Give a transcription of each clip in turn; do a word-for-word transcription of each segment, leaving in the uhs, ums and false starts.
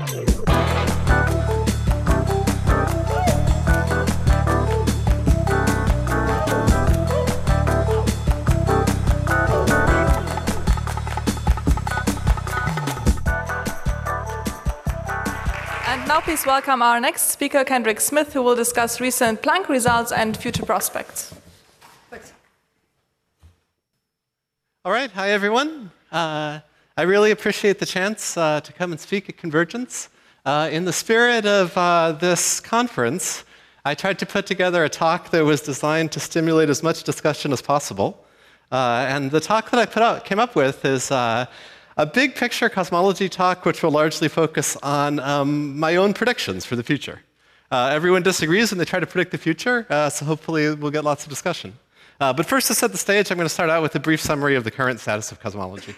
Now please welcome our next speaker, Kendrick Smith, who will discuss recent Planck results and future prospects. Thanks. All right, hi everyone. Uh, I really appreciate the chance uh, to come and speak at Convergence. Uh, in the spirit of uh, this conference, I tried to put together a talk that was designed to stimulate as much discussion as possible. Uh, and the talk that I put out, came up with is uh, a big picture cosmology talk, which will largely focus on um, my own predictions for the future. Uh, everyone disagrees when they try to predict the future, uh, so hopefully we'll get lots of discussion. Uh, but first, to set the stage, I'm going to start out with a brief summary of the current status of cosmology.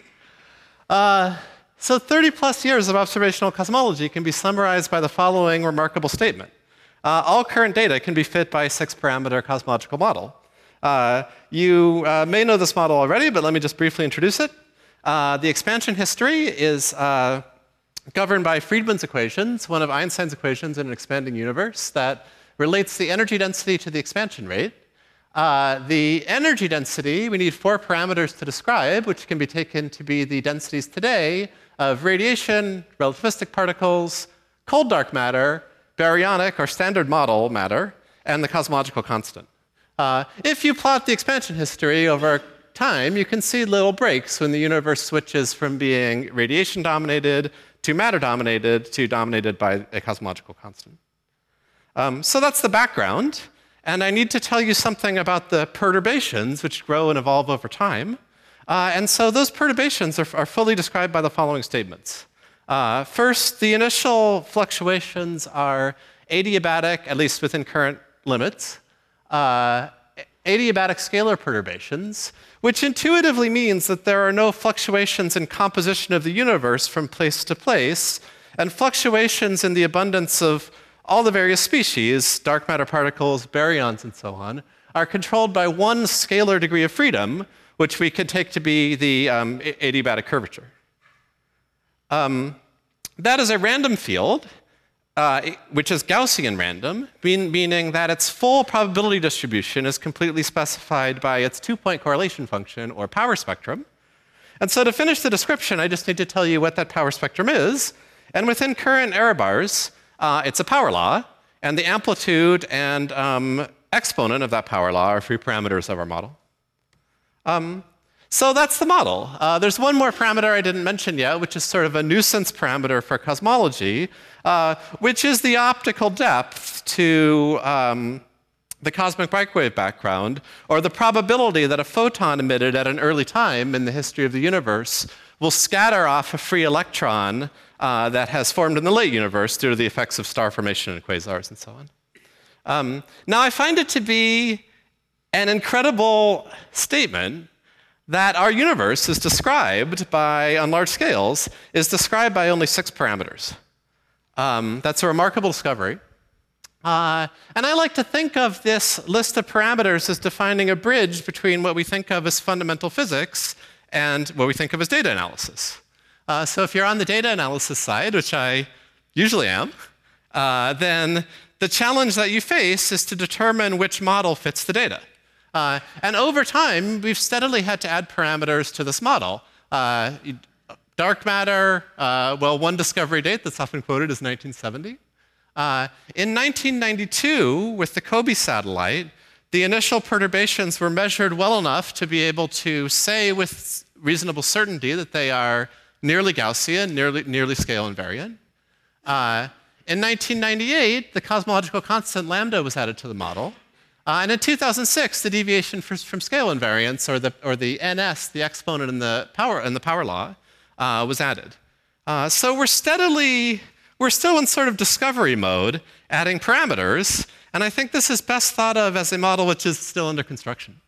Uh, so thirty plus years of observational cosmology can be summarized by the following remarkable statement. Uh, all current data can be fit by a six-parameter cosmological model. Uh, you uh, may know this model already, but let me just briefly introduce it. Uh, the expansion history is uh, governed by Friedmann's equations, one of Einstein's equations in an expanding universe that relates the energy density to the expansion rate. Uh, the energy density, we need four parameters to describe, which can be taken to be the densities today of radiation, relativistic particles, cold dark matter, baryonic or standard model matter, and the cosmological constant. Uh, if you plot the expansion history over time, you can see little breaks when the universe switches from being radiation-dominated to matter-dominated to dominated by a cosmological constant. Um, so that's the background. And I need to tell you something about the perturbations, which grow and evolve over time. Uh, and so those perturbations are, are fully described by the following statements. Uh, first, the initial fluctuations are adiabatic, at least within current limits. Uh, adiabatic scalar perturbations, which intuitively means that there are no fluctuations in composition of the universe from place to place, and fluctuations in the abundance of all the various species, dark matter particles, baryons, and so on, are controlled by one scalar degree of freedom, which we could take to be the um, adiabatic curvature. Um, that is a random field, Uh, which is Gaussian random, mean, meaning that its full probability distribution is completely specified by its two-point correlation function, or power spectrum. And so to finish the description, I just need to tell you what that power spectrum is. And within current error bars, uh, it's a power law, and the amplitude and um, exponent of that power law are free parameters of our model. Um, So that's the model. Uh, there's one more parameter I didn't mention yet, which is sort of a nuisance parameter for cosmology, uh, which is the optical depth to um, the cosmic microwave background, or the probability that a photon emitted at an early time in the history of the universe will scatter off a free electron uh, that has formed in the late universe due to the effects of star formation and quasars and so on. Um, now, I find it to be an incredible statement that our universe is described by, on large scales, is described by only six parameters. Um, that's a remarkable discovery. Uh, and I like to think of this list of parameters as defining a bridge between what we think of as fundamental physics and what we think of as data analysis. Uh, so if you're on the data analysis side, which I usually am, uh, then the challenge that you face is to determine which model fits the data. Uh, and over time, we've steadily had to add parameters to this model. Uh, dark matter, uh, well, one discovery date that's often quoted is nineteen seventy. Uh, in nineteen ninety-two, with the COBE satellite, the initial perturbations were measured well enough to be able to say with reasonable certainty that they are nearly Gaussian, nearly, nearly scale invariant. Uh, in nineteen ninety-eight, the cosmological constant lambda was added to the model. Uh, and in two thousand six, the deviation for, from scale invariance, or the, or the N S, the exponent in the power, in the power law, uh, was added. Uh, so we're steadily, we're still in sort of discovery mode, adding parameters, and I think this is best thought of as a model which is still under construction.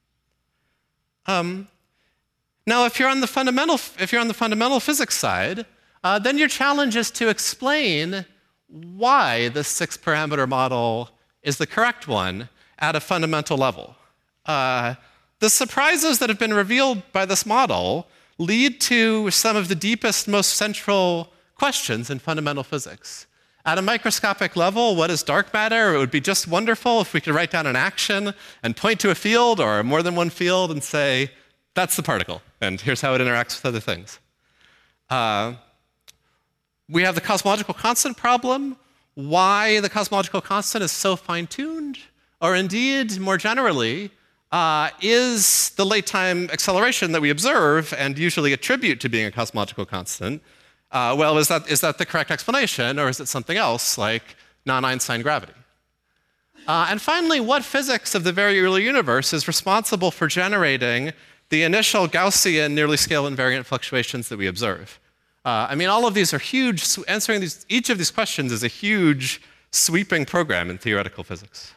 Um, now, if you're on the fundamental, if you're on the fundamental physics side, uh, then your challenge is to explain why this six-parameter model is the correct one at a fundamental level. Uh, the surprises that have been revealed by this model lead to some of the deepest, most central questions in fundamental physics. At a microscopic level, what is dark matter? It would be just wonderful if we could write down an action and point to a field or more than one field and say, that's the particle, and here's how it interacts with other things. Uh, we have the cosmological constant problem, why the cosmological constant is so fine-tuned, or indeed, more generally, uh, is the late-time acceleration that we observe and usually attribute to being a cosmological constant, uh, well, is that, is that the correct explanation, or is it something else, like non-Einstein gravity? Uh, and finally, what physics of the very early universe is responsible for generating the initial Gaussian nearly scale invariant fluctuations that we observe? Uh, I mean, all of these are huge. Answering these, each of these questions is a huge, sweeping program in theoretical physics.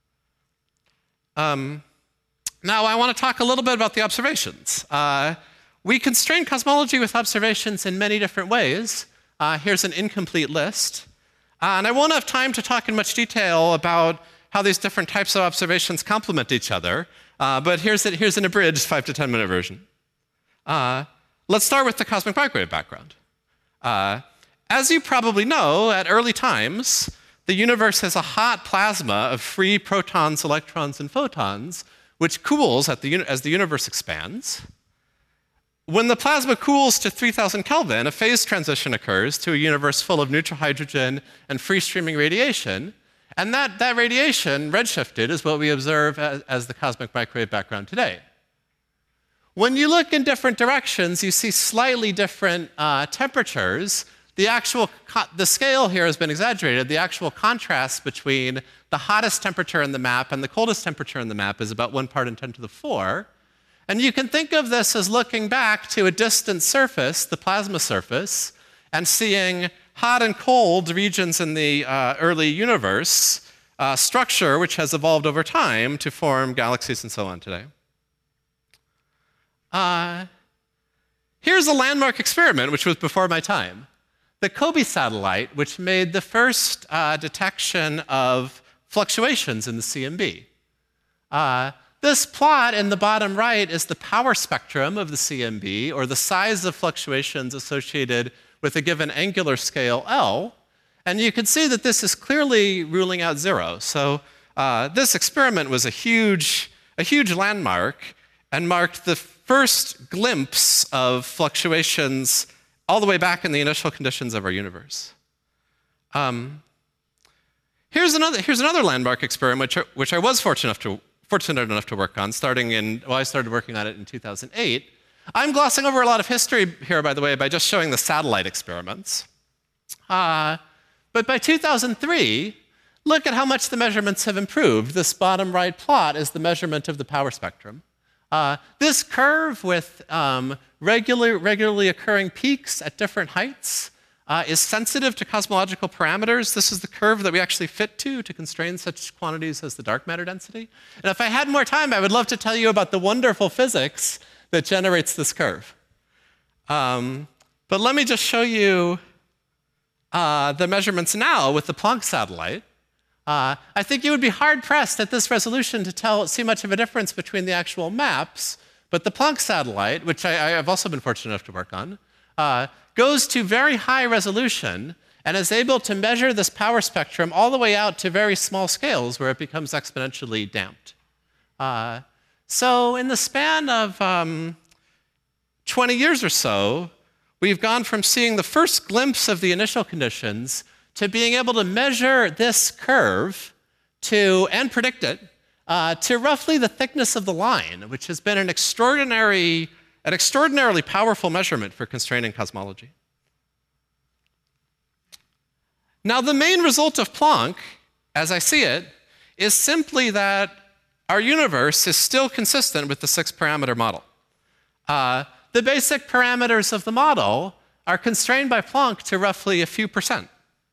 Um, now, I want to talk a little bit about the observations. Uh, we constrain cosmology with observations in many different ways. Uh, here's an incomplete list. Uh, and I won't have time to talk in much detail about how these different types of observations complement each other. Uh, but here's, a, here's an abridged five to ten minute version. Uh, let's start with the cosmic microwave background. Uh, as you probably know, at early times, the universe is a hot plasma of free protons, electrons, and photons, which cools at the, as the universe expands. When the plasma cools to three thousand Kelvin, a phase transition occurs to a universe full of neutral hydrogen and free-streaming radiation. And that, that radiation, redshifted, is what we observe as, as the cosmic microwave background today. When you look in different directions, you see slightly different uh, temperatures. The actual, the scale here has been exaggerated. The actual contrast between the hottest temperature in the map and the coldest temperature in the map is about one part in ten to the four. And you can think of this as looking back to a distant surface, the plasma surface, and seeing hot and cold regions in the uh, early universe uh, structure, which has evolved over time to form galaxies and so on today. Uh, here's a landmark experiment, which was before my time. The COBE satellite, which made the first uh, detection of fluctuations in the C M B. Uh, this plot in the bottom right is the power spectrum of the C M B, or the size of fluctuations associated with a given angular scale L. And you can see that this is clearly ruling out zero. So uh, this experiment was a huge, a huge landmark and marked the first glimpse of fluctuations all the way back in the initial conditions of our universe. Um, here's, another, here's another landmark experiment, which, which I was fortunate enough, to, fortunate enough to work on, starting in, well, I started working on it in two thousand eight. I'm glossing over a lot of history here, by the way, by just showing the satellite experiments. Uh, but by two thousand three, look at how much the measurements have improved. This bottom right plot is the measurement of the power spectrum. Uh, this curve with um, regular, regularly occurring peaks at different heights uh, is sensitive to cosmological parameters. This is the curve that we actually fit to to constrain such quantities as the dark matter density. And if I had more time, I would love to tell you about the wonderful physics that generates this curve. Um, but let me just show you uh, the measurements now with the Planck satellite. Uh, I think you would be hard-pressed at this resolution to tell, see much of a difference between the actual maps, but the Planck satellite, which I, I have also been fortunate enough to work on, uh, goes to very high resolution and is able to measure this power spectrum all the way out to very small scales where it becomes exponentially damped. Uh, so in the span of um, twenty years or so, we've gone from seeing the first glimpse of the initial conditions to being able to measure this curve to, and predict it, uh, to roughly the thickness of the line, which has been an extraordinary, an extraordinarily powerful measurement for constraining cosmology. Now, the main result of Planck, as I see it, is simply that our universe is still consistent with the six-parameter model. Uh, the basic parameters of the model are constrained by Planck to roughly a few percent.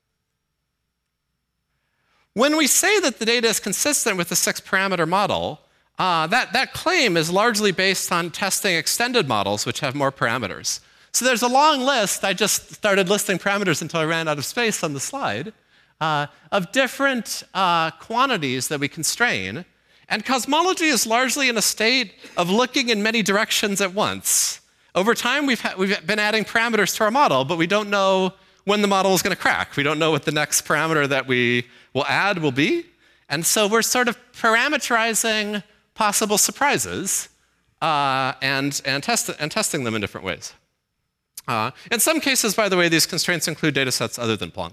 When we say that the data is consistent with the six-parameter model, uh, that, that claim is largely based on testing extended models, which have more parameters. So there's a long list. I just started listing parameters until I ran out of space on the slide, uh, of different uh, quantities that we constrain. And cosmology is largely in a state of looking in many directions at once. Over time, we've, we've been adding parameters to our model, but we don't know when the model is going to crack. We don't know what the next parameter that we will add will be. And so we're sort of parameterizing possible surprises uh, and, and, test, and testing them in different ways. Uh, in some cases, by the way, these constraints include data sets other than Planck.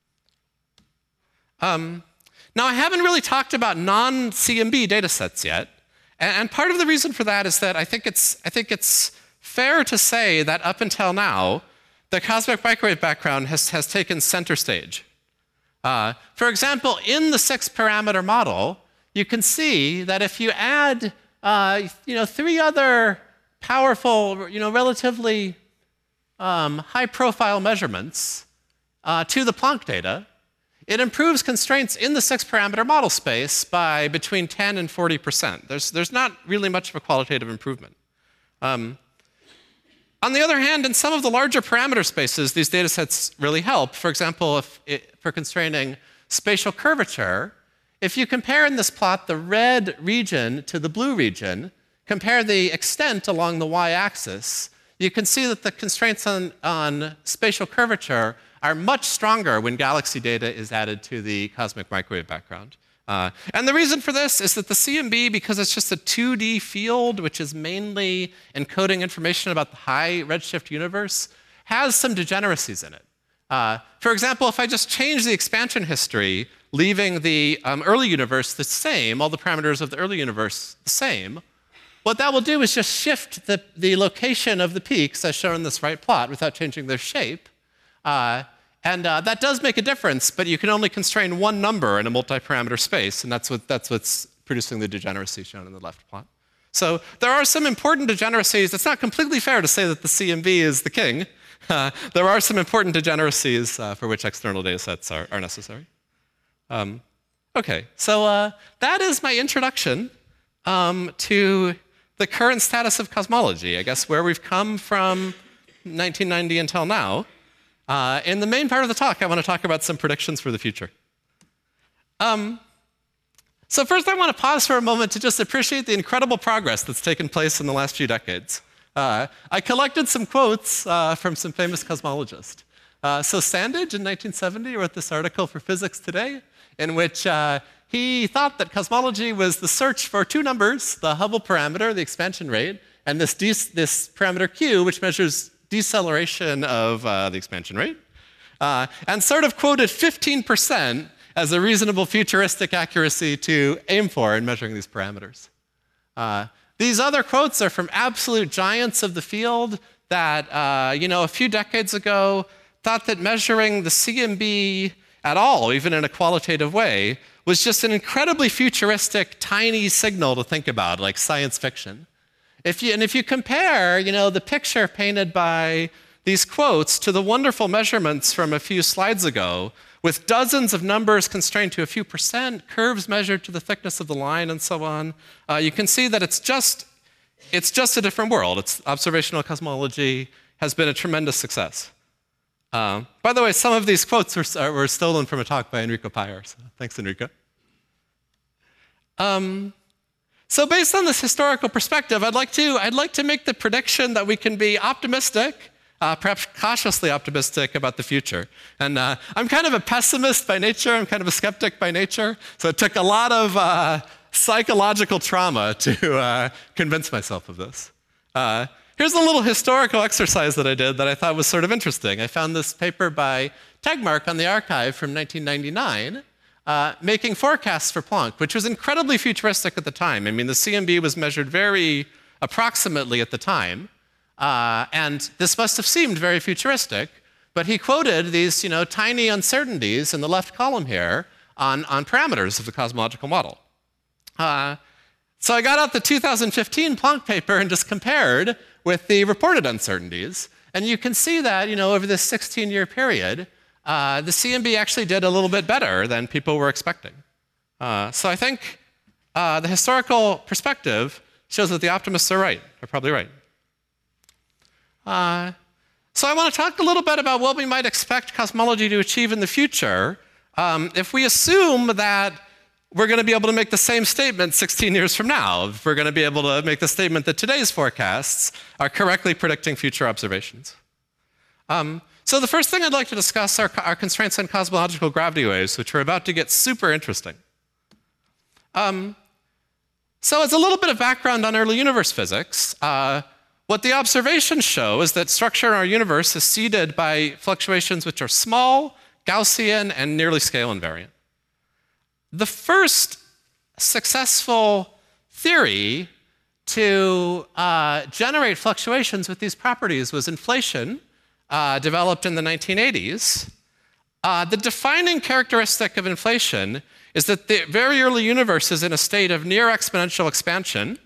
Um, now, I haven't really talked about non-C M B data sets yet. And, and part of the reason for that is that I think it's, I think it's fair to say that up until now, the cosmic microwave background has, has taken center stage. Uh, for example, in the six-parameter model, you can see that if you add uh, you know, three other powerful, you know, relatively um, high-profile measurements uh, to the Planck data, it improves constraints in the six-parameter model space by between ten and forty percent. There's, there's not really much of a qualitative improvement. Um, On the other hand, in some of the larger parameter spaces, these data sets really help. For example, if it, for constraining spatial curvature, if you compare in this plot the red region to the blue region, compare the extent along the y-axis, you can see that the constraints on, on spatial curvature are much stronger when galaxy data is added to the cosmic microwave background. Uh, and the reason for this is that the C M B, because it's just a two D field, which is mainly encoding information about the high redshift universe, has some degeneracies in it. Uh, for example, if I just change the expansion history, leaving the um, early universe the same, all the parameters of the early universe the same, what that will do is just shift the, the location of the peaks, as shown in this right plot, without changing their shape. Uh, And uh, that does make a difference, but you can only constrain one number in a multi-parameter space, and that's, what, that's what's producing the degeneracy shown in the left plot. So there are some important degeneracies. It's not completely fair to say that the C M B is the king. Uh, there are some important degeneracies uh, for which external data sets are, are necessary. Um, OK, so uh, that is my introduction um, to the current status of cosmology, I guess, where we've come from nineteen ninety until now. Uh, in the main part of the talk, I want to talk about some predictions for the future. Um, so first, I want to pause for a moment to just appreciate the incredible progress that's taken place in the last few decades. Uh, I collected some quotes uh, from some famous cosmologists. Uh, so Sandage in nineteen seventy wrote this article for Physics Today, in which uh, he thought that cosmology was the search for two numbers, the Hubble parameter, the expansion rate, and this, this parameter Q, which measures deceleration of uh, the expansion rate, uh, and sort of quoted fifteen percent as a reasonable futuristic accuracy to aim for in measuring these parameters. Uh, these other quotes are from absolute giants of the field that, uh, you know, a few decades ago thought that measuring the C M B at all, even in a qualitative way, was just an incredibly futuristic, tiny signal to think about, like science fiction. If you, and if you compare, you know, the picture painted by these quotes to the wonderful measurements from a few slides ago, with dozens of numbers constrained to a few percent, curves measured to the thickness of the line, and so on, uh, you can see that it's just, it's just a different world. It's observational cosmology has been a tremendous success. Uh, by the way, some of these quotes were, were stolen from a talk by Enrico Payer, so thanks, Enrico. Um, So based on this historical perspective, I'd like to, I'd like to make the prediction that we can be optimistic, uh, perhaps cautiously optimistic about the future. And uh, I'm kind of a pessimist by nature. I'm kind of a skeptic by nature. So it took a lot of uh, psychological trauma to uh, convince myself of this. Uh, here's a little historical exercise that I did that I thought was sort of interesting. I found this paper by Tegmark on the archive from nineteen ninety-nine. Uh, making forecasts for Planck, which was incredibly futuristic at the time. I mean, the C M B was measured very approximately at the time, uh, and this must have seemed very futuristic, but he quoted these, you know, tiny uncertainties in the left column here on, on parameters of the cosmological model. Uh, so I got out the two thousand fifteen Planck paper and just compared with the reported uncertainties, and you can see that, you know, over this sixteen-year period, Uh, the C M B actually did a little bit better than people were expecting. Uh, so I think uh, the historical perspective shows that the optimists are right, are probably right. Uh, so I want to talk a little bit about what we might expect cosmology to achieve in the future um, if we assume that we're going to be able to make the same statement sixteen years from now, if we're going to be able to make the statement that today's forecasts are correctly predicting future observations. Um, so the first thing I'd like to discuss are, are constraints on cosmological gravity waves, which are about to get super interesting. Um, so as a little bit of background on early universe physics, uh, what the observations show is that structure in our universe is seeded by fluctuations which are small, Gaussian, and nearly scale invariant. The first successful theory to uh, generate fluctuations with these properties was inflation, uh, developed in the nineteen eighties. Uh, the defining characteristic of inflation is that the very early universe is in a state of near exponential expansion,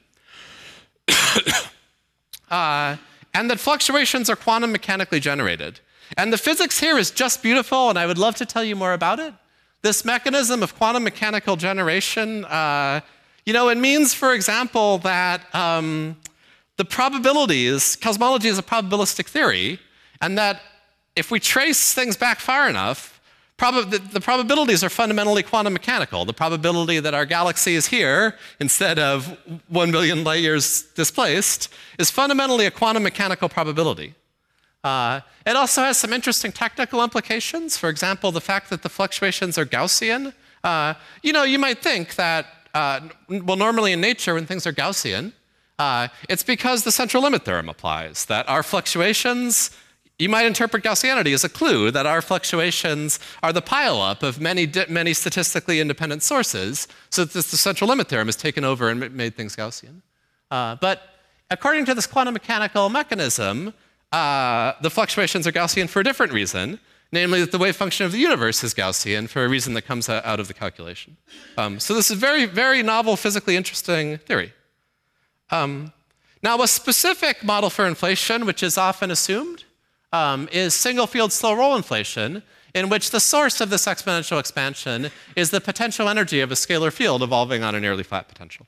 uh, and that fluctuations are quantum mechanically generated. And the physics here is just beautiful, and I would love to tell you more about it. This mechanism of quantum mechanical generation, uh, you know, it means, for example, that um, the probabilities, cosmology is a probabilistic theory, and that if we trace things back far enough, prob the, the probabilities are fundamentally quantum mechanical. The probability that our galaxy is here instead of one billion light years displaced is fundamentally a quantum mechanical probability. Uh, it also has some interesting technical implications. For example, the fact that the fluctuations are Gaussian. Uh, you know, you might think that, uh, well, normally in nature, when things are Gaussian, uh, it's because the central limit theorem applies, that our fluctuations, you might interpret Gaussianity as a clue that our fluctuations are the pileup of many, many statistically independent sources, so that this, the central limit theorem has taken over and made things Gaussian. Uh, but according to this quantum mechanical mechanism, Uh, the fluctuations are Gaussian for a different reason, namely that the wave function of the universe is Gaussian for a reason that comes out of the calculation. Um, so this is very, very novel, physically interesting theory. Um, now, a specific model for inflation, which is often assumed, um, is single-field slow-roll inflation, in which the source of this exponential expansion is the potential energy of a scalar field evolving on a nearly flat potential.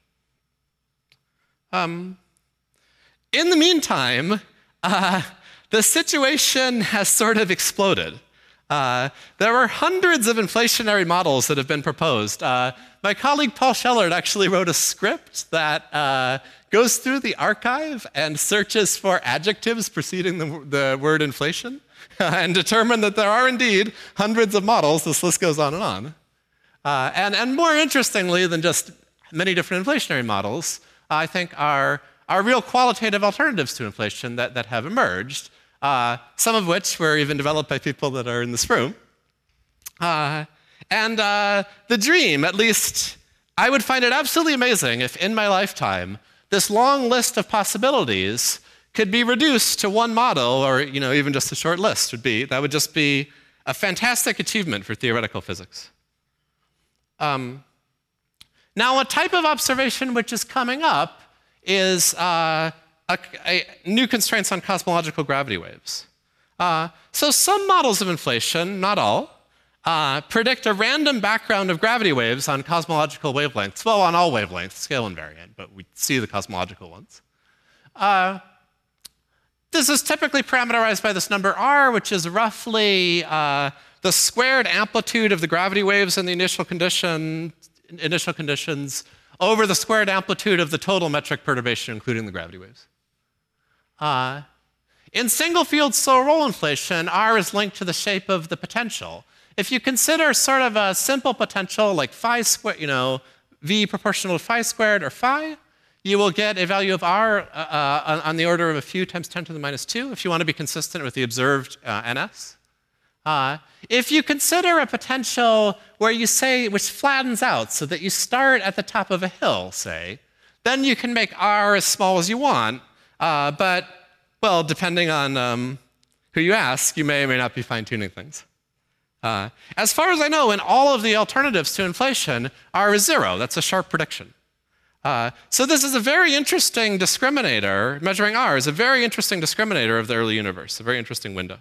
Um, in the meantime, Uh, the situation has sort of exploded. Uh, there are hundreds of inflationary models that have been proposed. Uh, my colleague Paul Shellard actually wrote a script that uh, goes through the archive and searches for adjectives preceding the, the word inflation and determined that there are indeed hundreds of models. This list goes on and on. Uh, and, and more interestingly than just many different inflationary models, I think are are real qualitative alternatives to inflation that, that have emerged, uh, some of which were even developed by people that are in this room. Uh, and uh, the dream, at least, I would find it absolutely amazing if in my lifetime, this long list of possibilities could be reduced to one model, or you know, even just a short list would be, that would just be a fantastic achievement for theoretical physics. Um, now, a type of observation which is coming up is uh, a, a new constraints on cosmological gravity waves. Uh, so some models of inflation, not all, uh, predict a random background of gravity waves on cosmological wavelengths, well, on all wavelengths, scale invariant, but we see the cosmological ones. Uh, this is typically parameterized by this number r, which is roughly uh, the squared amplitude of the gravity waves in the initial condition, initial conditions over the squared amplitude of the total metric perturbation, including the gravity waves. Uh, in single-field slow-roll inflation, r is linked to the shape of the potential. If you consider sort of a simple potential like phi squared, you know, v proportional to phi squared or phi, you will get a value of r uh, uh, on the order of a few times ten to the minus two, if you want to be consistent with the observed uh, ns. Uh, if you consider a potential where you say, which flattens out so that you start at the top of a hill, say, then you can make r as small as you want, uh, but, well, depending on um, who you ask, you may or may not be fine-tuning things. Uh, as far as I know, in all of the alternatives to inflation, r is zero. That's a sharp prediction. Uh, so this is a very interesting discriminator. Measuring r is a very interesting discriminator of the early universe, a very interesting window.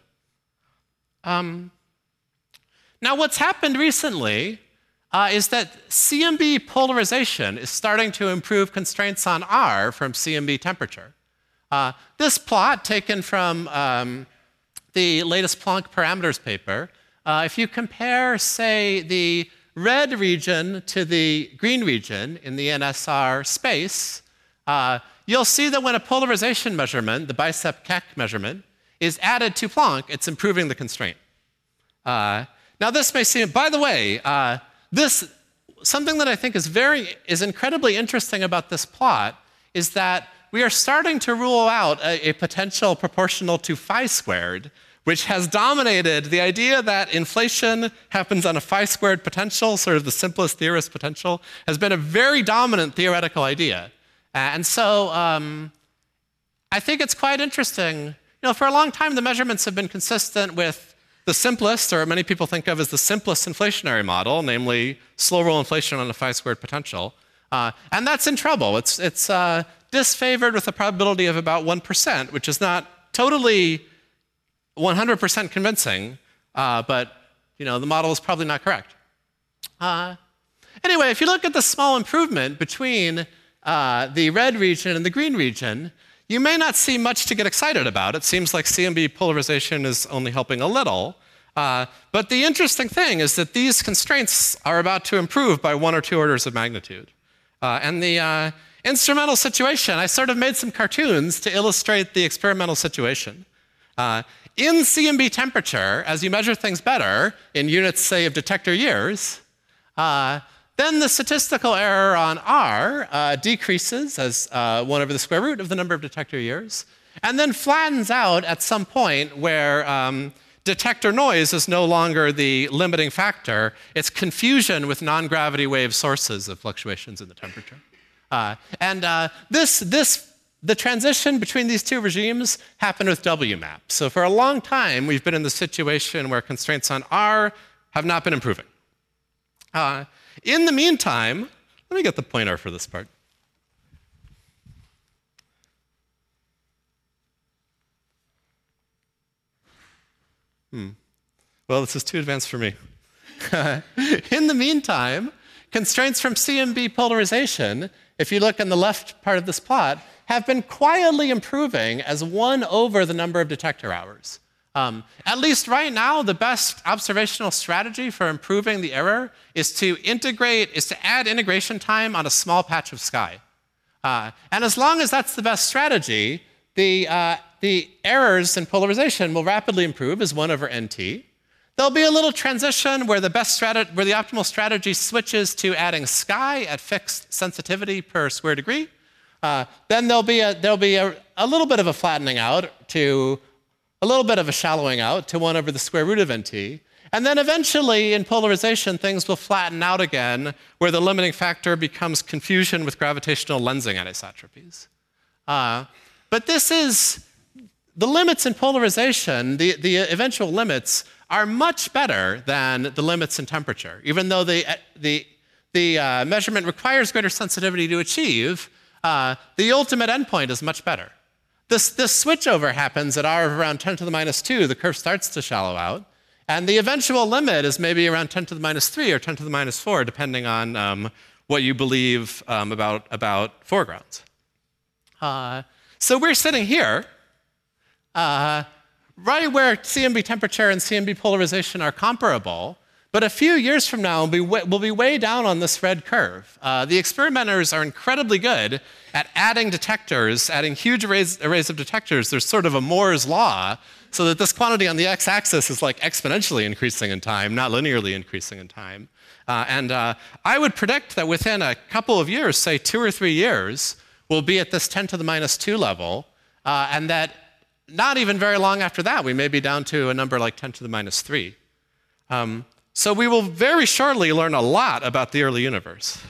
Um, now, what's happened recently uh, is that C M B polarization is starting to improve constraints on r from C M B temperature. Uh, this plot, taken from um, the latest Planck parameters paper, uh, if you compare, say, the red region to the green region in the N S R space, uh, you'll see that when a polarization measurement, the bicep Keck measurement, is added to Planck, it's improving the constraint. Uh, now this may seem, by the way, uh, this, something that I think is very, is incredibly interesting about this plot is that we are starting to rule out a, a potential proportional to phi squared, which has dominated the idea that inflation happens on a phi squared potential, sort of the simplest theorist potential, has been a very dominant theoretical idea. And so um, I think it's quite interesting. You know, for a long time, the measurements have been consistent with the simplest, or many people think of as the simplest inflationary model, namely slow roll inflation on a phi squared potential. Uh, and that's in trouble. It's, it's uh, disfavored with a probability of about one percent, which is not totally one hundred percent convincing, uh, but you know, the model is probably not correct. Uh, anyway, if you look at the small improvement between uh, the red region and the green region, you may not see much to get excited about. It seems like C M B polarization is only helping a little. Uh, but the interesting thing is that these constraints are about to improve by one or two orders of magnitude. Uh, and the uh, instrumental situation, I sort of made some cartoons to illustrate the experimental situation. Uh, in C M B temperature, as you measure things better, in units, say, of detector years, uh, then the statistical error on R uh, decreases as uh, one over the square root of the number of detector years, and then flattens out at some point where um, detector noise is no longer the limiting factor. It's confusion with non-gravity wave sources of fluctuations in the temperature. Uh, and uh, this, this, the transition between these two regimes happened with W map. So for a long time, we've been in the situation where constraints on R have not been improving. Uh, in the meantime, let me get the pointer for this part. Hmm. Well, this is too advanced for me. In the meantime, constraints from C M B polarization, if you look in the left part of this plot, have been quietly improving as one over the number of detector hours. Um, at least right now, the best observational strategy for improving the error is to integrate, is to add integration time on a small patch of sky. Uh, and as long as that's the best strategy, the, uh, the errors in polarization will rapidly improve as one over N T. There'll be a little transition where the best strategy, where the optimal strategy switches to adding sky at fixed sensitivity per square degree. Uh, then there'll be, a, there'll be a, a little bit of a flattening out to a little bit of a shallowing out to one over the square root of N T. And then eventually, in polarization, things will flatten out again, where the limiting factor becomes confusion with gravitational lensing anisotropies. Uh, but this is, the limits in polarization, the, the eventual limits, are much better than the limits in temperature. Even though the, the, the uh, measurement requires greater sensitivity to achieve, uh, the ultimate endpoint is much better. This, this switchover happens at R of around ten to the minus two. The curve starts to shallow out. And the eventual limit is maybe around ten to the minus three or ten to the minus four, depending on um, what you believe um, about, about foregrounds. Uh, so we're sitting here, uh, right where C M B temperature and C M B polarization are comparable. But a few years from now, we'll be, we'll be way down on this red curve. Uh, the experimenters are incredibly good at adding detectors, adding huge arrays, arrays of detectors. There's sort of a Moore's law, so that this quantity on the x-axis is like exponentially increasing in time, not linearly increasing in time. Uh, and uh, I would predict that within a couple of years, say two or three years, we'll be at this ten to the minus two level, uh, and that not even very long after that, we may be down to a number like ten to the minus three. Um, So we will very shortly learn a lot about the early universe.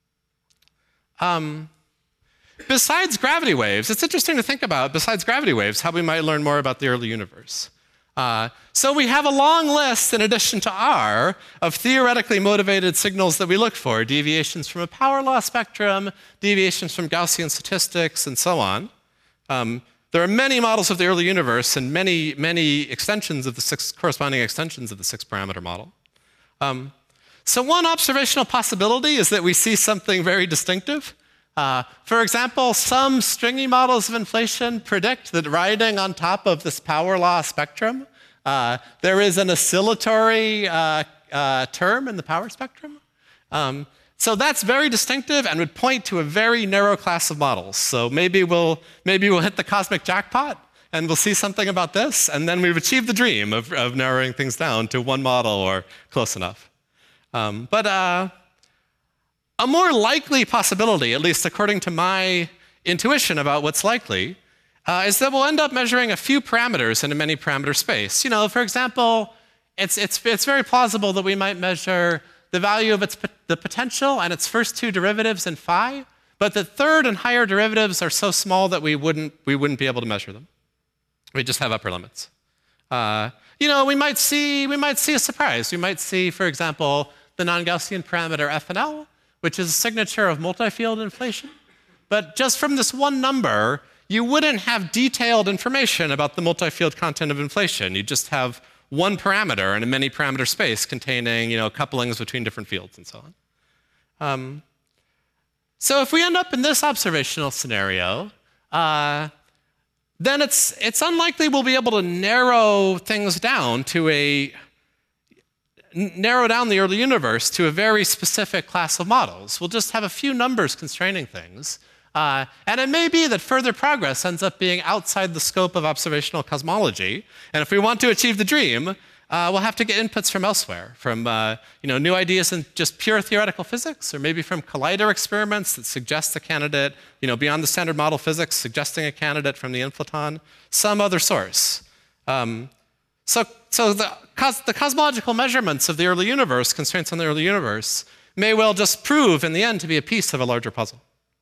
Um, besides gravity waves, it's interesting to think about, besides gravity waves, how we might learn more about the early universe. Uh, so we have a long list, in addition to R, of theoretically motivated signals that we look for, deviations from a power law spectrum, deviations from Gaussian statistics, and so on. Um, there are many models of the early universe and many, many extensions of the six, corresponding extensions of the six-parameter model. Um, so one observational possibility is that we see something very distinctive. Uh, for example, some stringy models of inflation predict that riding on top of this power law spectrum, uh, there is an oscillatory uh, uh, term in the power spectrum. Um, so that's very distinctive and would point to a very narrow class of models. So maybe we'll, maybe we'll hit the cosmic jackpot and we'll see something about this, and then we've achieved the dream of, of narrowing things down to one model or close enough. Um, but uh, a more likely possibility, at least according to my intuition about what's likely, uh, is that we'll end up measuring a few parameters in a many parameter space. You know, for example, it's, it's, it's very plausible that we might measure the value of its, the potential and its first two derivatives in phi, but the third and higher derivatives are so small that we wouldn't, we wouldn't be able to measure them. We just have upper limits. Uh, you know, we might see, we might see a surprise. We might see, for example, the non-Gaussian parameter F N L, which is a signature of multi-field inflation. But just from this one number, you wouldn't have detailed information about the multi-field content of inflation. You just have one parameter in a many parameter space containing, you know, couplings between different fields and so on. Um, so if we end up in this observational scenario, uh, then it's, it's unlikely we'll be able to narrow things down to a, narrow down the early universe to a very specific class of models. We'll just have a few numbers constraining things. Uh, and it may be that further progress ends up being outside the scope of observational cosmology. And if we want to achieve the dream, uh, we'll have to get inputs from elsewhere, from uh, you know, new ideas in just pure theoretical physics, or maybe from collider experiments that suggest a candidate, you know, beyond the standard model physics, suggesting a candidate from the inflaton, some other source. Um, so so the, cos the cosmological measurements of the early universe, constraints on the early universe, may well just prove in the end to be a piece of a larger puzzle.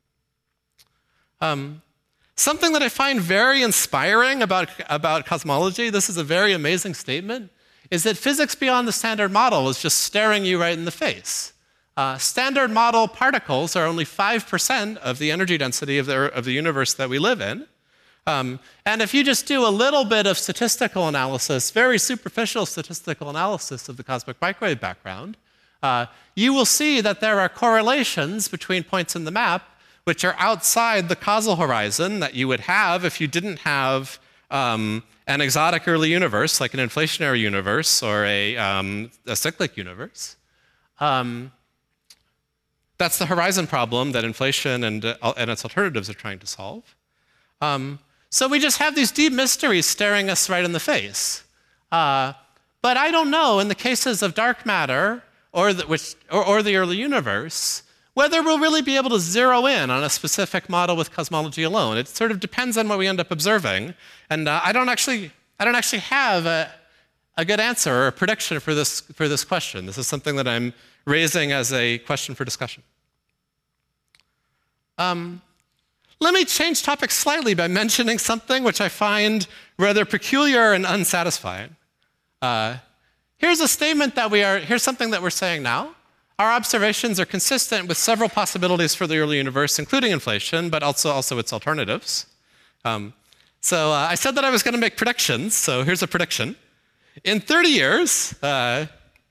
Um, something that I find very inspiring about, about cosmology, this is a very amazing statement, is that physics beyond the standard model is just staring you right in the face. Uh, standard model particles are only five percent of the energy density of the, of the universe that we live in. Um, and if you just do a little bit of statistical analysis, very superficial statistical analysis of the cosmic microwave background, uh, you will see that there are correlations between points in the map which are outside the causal horizon that you would have if you didn't have um, an exotic early universe, like an inflationary universe or a, um, a cyclic universe. Um, that's the horizon problem that inflation and, uh, and its alternatives are trying to solve. Um, so we just have these deep mysteries staring us right in the face. Uh, but I don't know, in the cases of dark matter or the, which, or, or the early universe, whether we'll really be able to zero in on a specific model with cosmology alone. It sort of depends on what we end up observing. And uh, I, don't actually, I don't actually have a, a good answer or a prediction for this, for this question. This is something that I'm raising as a question for discussion. Um, let me change topics slightly by mentioning something which I find rather peculiar and unsatisfying. Uh, here's a statement that we are, here's something that we're saying now. Our observations are consistent with several possibilities for the early universe, including inflation, but also, also its alternatives. Um, so uh, I said that I was going to make predictions, so here's a prediction. In thirty years, uh,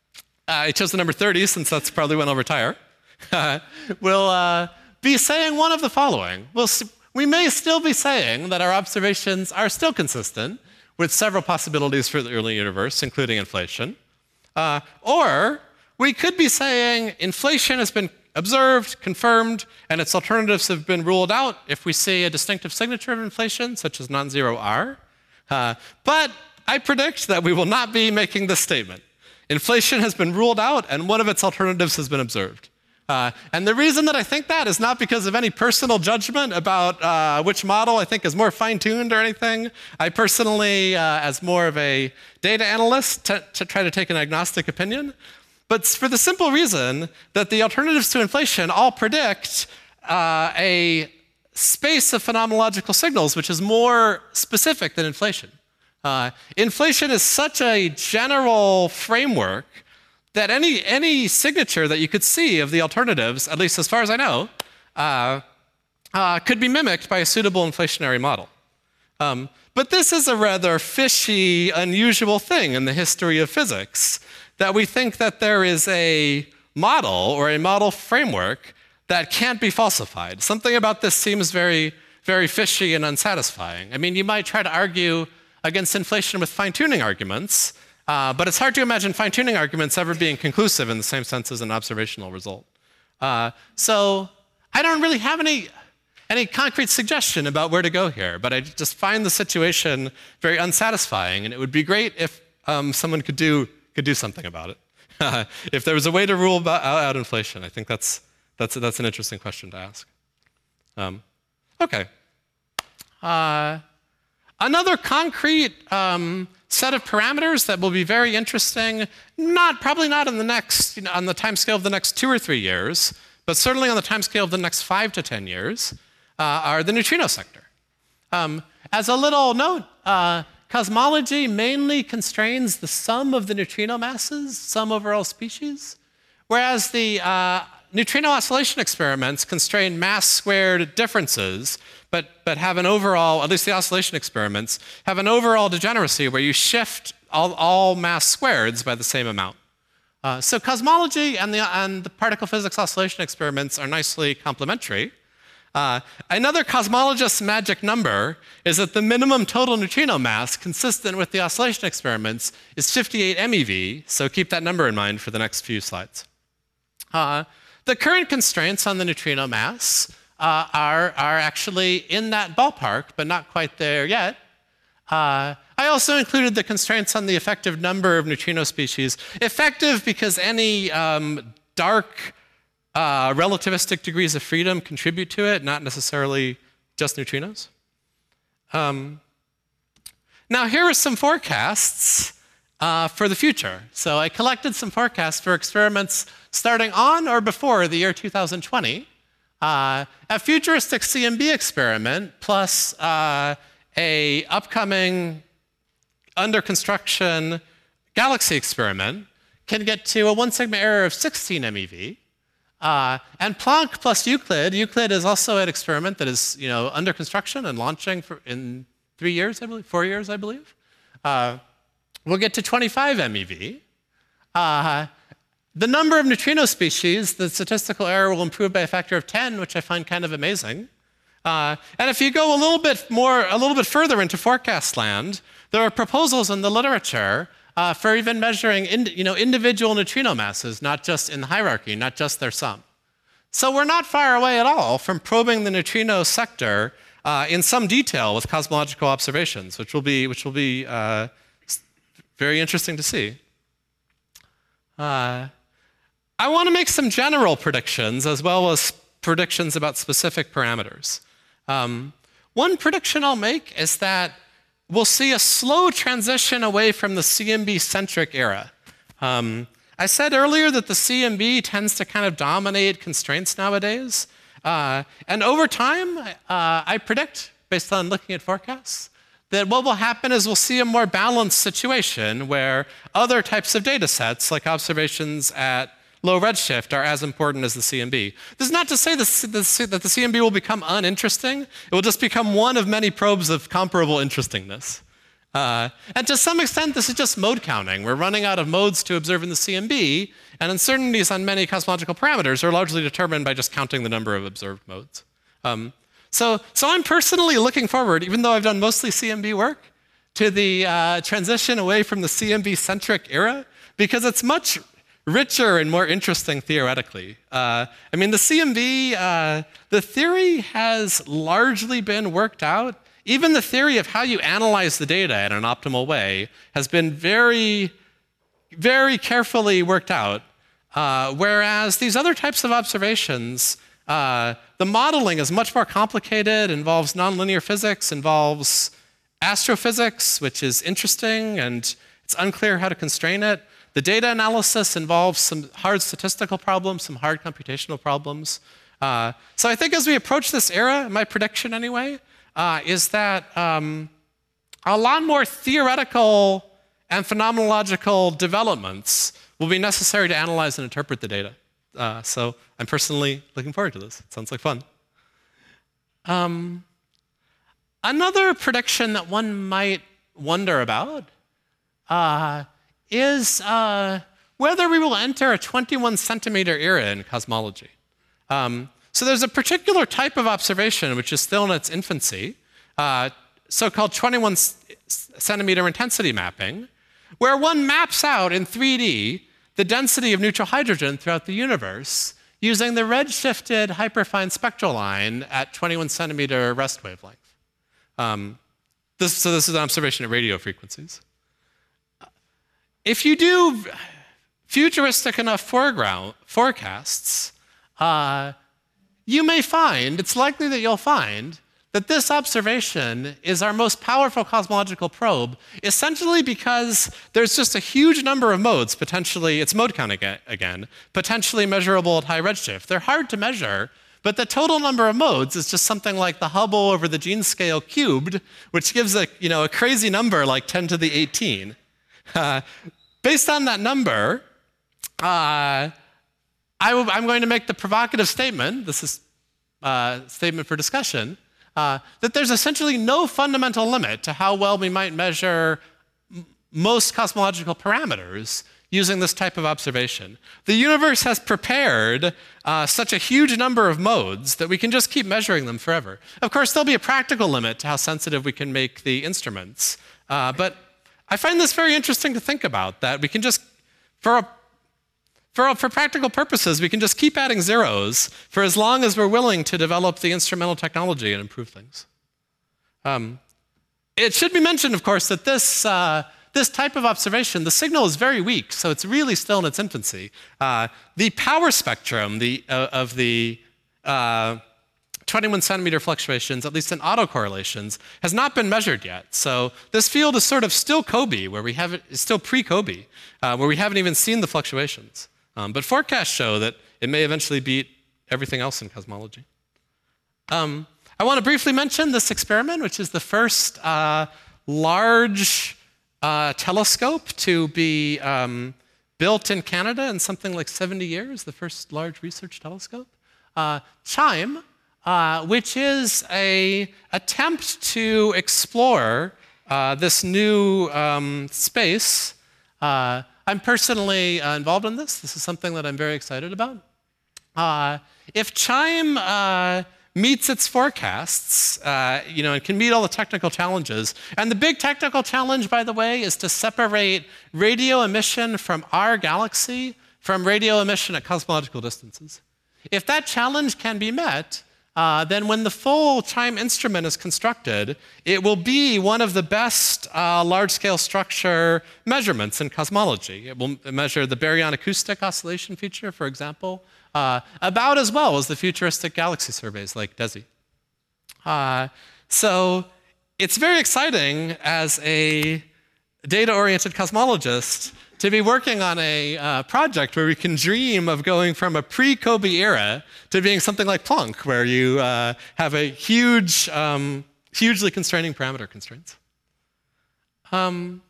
I chose the number thirty since that's probably when I'll retire, uh, we'll uh, be saying one of the following. We'll, we may still be saying that our observations are still consistent with several possibilities for the early universe, including inflation. Uh, or we could be saying inflation has been observed, confirmed, and its alternatives have been ruled out if we see a distinctive signature of inflation, such as non-zero R. Uh, but I predict that we will not be making this statement. Inflation has been ruled out, and one of its alternatives has been observed. Uh, and the reason that I think that is not because of any personal judgment about uh, which model I think is more fine-tuned or anything. I personally, uh, as more of a data analyst, t to try to take an agnostic opinion. But for the simple reason that the alternatives to inflation all predict uh, a space of phenomenological signals which is more specific than inflation. Uh, inflation is such a general framework that any, any signature that you could see of the alternatives, at least as far as I know, uh, uh, could be mimicked by a suitable inflationary model. Um, but this is a rather fishy, unusual thing in the history of physics, that we think that there is a model or a model framework that can't be falsified. Something about this seems very, very fishy and unsatisfying. I mean, you might try to argue against inflation with fine-tuning arguments, uh, but it's hard to imagine fine-tuning arguments ever being conclusive in the same sense as an observational result. Uh, so I don't really have any, any concrete suggestion about where to go here, but I just find the situation very unsatisfying, and it would be great if um, someone could do, could do something about it. If there was a way to rule about, out inflation, I think that's, that's, that's an interesting question to ask. Um, okay. Uh, another concrete um, set of parameters that will be very interesting, not, probably not in the next, you know, on the time scale of the next two or three years, but certainly on the time scale of the next five to ten years, uh, are the neutrino sector. Um, as a little note, uh, cosmology mainly constrains the sum of the neutrino masses, sum over all species, whereas the uh, neutrino oscillation experiments constrain mass squared differences, but, but have an overall, at least the oscillation experiments, have an overall degeneracy where you shift all, all mass squareds by the same amount. Uh, so cosmology and the, and the particle physics oscillation experiments are nicely complementary. Uh, another cosmologist's magic number is that the minimum total neutrino mass consistent with the oscillation experiments is fifty-eight MeV, so keep that number in mind for the next few slides. Uh, the current constraints on the neutrino mass uh, are, are actually in that ballpark, but not quite there yet. Uh, I also included the constraints on the effective number of neutrino species. Effective because any um, dark uh, relativistic degrees of freedom contribute to it, not necessarily just neutrinos. Um, now here are some forecasts uh, for the future. So I collected some forecasts for experiments starting on or before the year two thousand twenty. Uh, a futuristic C M B experiment plus uh, a upcoming under construction galaxy experiment can get to a one sigma error of sixteen MeV. Uh, and Planck plus Euclid, Euclid is also an experiment that is, you know, under construction and launching for in three years, I believe, four years, I believe. Uh, we'll get to twenty-five MeV. Uh, the number of neutrino species, the statistical error will improve by a factor of ten, which I find kind of amazing. Uh, and if you go a little bit more, a little bit further into forecast land, there are proposals in the literature uh, for even measuring, in, you know, individual neutrino masses, not just in the hierarchy, not just their sum. So we're not far away at all from probing the neutrino sector uh, in some detail with cosmological observations, which will be, which will be uh, very interesting to see. Uh, I want to make some general predictions as well as predictions about specific parameters. Um, one prediction I'll make is that we'll see a slow transition away from the C M B-centric era. Um, I said earlier that the C M B tends to kind of dominate constraints nowadays. Uh, and over time, uh, I predict, based on looking at forecasts, that what will happen is we'll see a more balanced situation where other types of data sets, like observations at low redshift, are as important as the C M B. This is not to say that the C M B will become uninteresting. It will just become one of many probes of comparable interestingness. Uh, and to some extent, this is just mode counting. We're running out of modes to observe in the C M B, and uncertainties on many cosmological parameters are largely determined by just counting the number of observed modes. Um, so, so I'm personally looking forward, even though I've done mostly C M B work, to the uh, transition away from the C M B-centric era, because it's much richer and more interesting theoretically. Uh, I mean, the C M B, uh, the theory has largely been worked out. Even the theory of how you analyze the data in an optimal way has been very, very carefully worked out. Uh, whereas these other types of observations, uh, the modeling is much more complicated, involves nonlinear physics, involves astrophysics, which is interesting, and it's unclear how to constrain it. The data analysis involves some hard statistical problems, some hard computational problems. Uh, so I think as we approach this era, my prediction anyway, uh, is that um, a lot more theoretical and phenomenological developments will be necessary to analyze and interpret the data. Uh, so I'm personally looking forward to this. It sounds like fun. Um, another prediction that one might wonder about uh, is uh, whether we will enter a twenty-one centimeter era in cosmology. Um, so there's a particular type of observation which is still in its infancy, uh, so-called twenty-one centimeter intensity mapping, where one maps out in three D the density of neutral hydrogen throughout the universe using the redshifted hyperfine spectral line at twenty-one centimeter rest wavelength. Um, this, so this is an observation at radio frequencies. If you do futuristic enough foreground forecasts, uh, you may find, it's likely that you'll find, that this observation is our most powerful cosmological probe, essentially because there's just a huge number of modes, potentially, it's mode count again, potentially measurable at high redshift. They're hard to measure, but the total number of modes is just something like the Hubble over the gene scale cubed, which gives a, you know, a crazy number like ten to the eighteen. Uh, based on that number, uh, I will, I'm going to make the provocative statement, this is a statement for discussion, Uh, that there's essentially no fundamental limit to how well we might measure m most cosmological parameters using this type of observation. The universe has prepared uh, such a huge number of modes that we can just keep measuring them forever. Of course, there'll be a practical limit to how sensitive we can make the instruments. Uh, but I find this very interesting to think about, that we can just, for a For, for practical purposes, we can just keep adding zeros for as long as we're willing to develop the instrumental technology and improve things. Um, it should be mentioned, of course, that this, uh, this type of observation, the signal is very weak, so it's really still in its infancy. Uh, the power spectrum the, uh, of the uh, twenty-one centimeter fluctuations, at least in autocorrelations, has not been measured yet. So this field is sort of still COBE, where we haven't, it's still pre-COBE, uh, where we haven't even seen the fluctuations. Um, but forecasts show that it may eventually beat everything else in cosmology. Um, I want to briefly mention this experiment, which is the first uh, large uh, telescope to be um, built in Canada in something like seventy years, the first large research telescope. Uh, CHIME, uh, which is an attempt to explore uh, this new um, space. Uh, I'm personally uh, involved in this. This is something that I'm very excited about. Uh, if CHIME uh, meets its forecasts, uh, you know, and can meet all the technical challenges, and the big technical challenge, by the way, is to separate radio emission from our galaxy from radio emission at cosmological distances. If that challenge can be met, Uh, then when the full CHIME instrument is constructed, it will be one of the best uh, large-scale structure measurements in cosmology. It will measure the baryon acoustic oscillation feature, for example, uh, about as well as the futuristic galaxy surveys like DESI. Uh, so it's very exciting as a data-oriented cosmologist to be working on a uh, project where we can dream of going from a pre-COBE era to being something like Planck, where you uh, have a huge, um, hugely constraining parameter constraints. Um,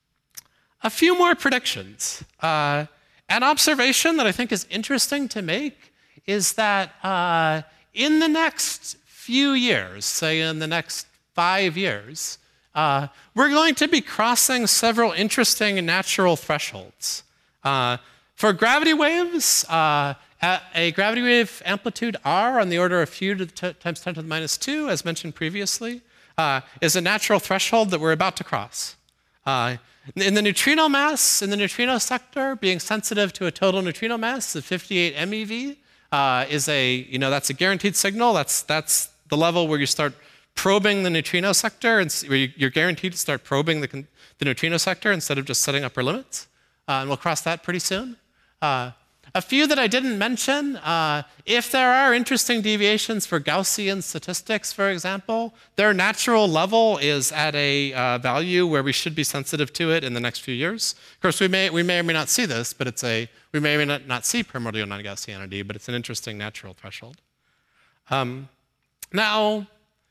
a few more predictions. Uh, an observation that I think is interesting to make is that uh, in the next few years, say in the next five years, Uh, we're going to be crossing several interesting natural thresholds. Uh, for gravity waves, uh, at a gravity wave amplitude r on the order of few to the times ten to the minus two, as mentioned previously, uh, is a natural threshold that we're about to cross. Uh, in the neutrino mass, in the neutrino sector, being sensitive to a total neutrino mass of fifty-eight MeV uh, is a, you know, that's a guaranteed signal. That's, that's the level where you start probing the neutrino sector, and where you're guaranteed to start probing the, the neutrino sector instead of just setting upper limits. Uh, and we'll cross that pretty soon. Uh, a few that I didn't mention, uh, if there are interesting deviations for Gaussian statistics, for example, their natural level is at a uh, value where we should be sensitive to it in the next few years. Of course, we may, we may or may not see this, but it's a, we may or may not, not see primordial non-Gaussianity, but it's an interesting natural threshold. Um, now,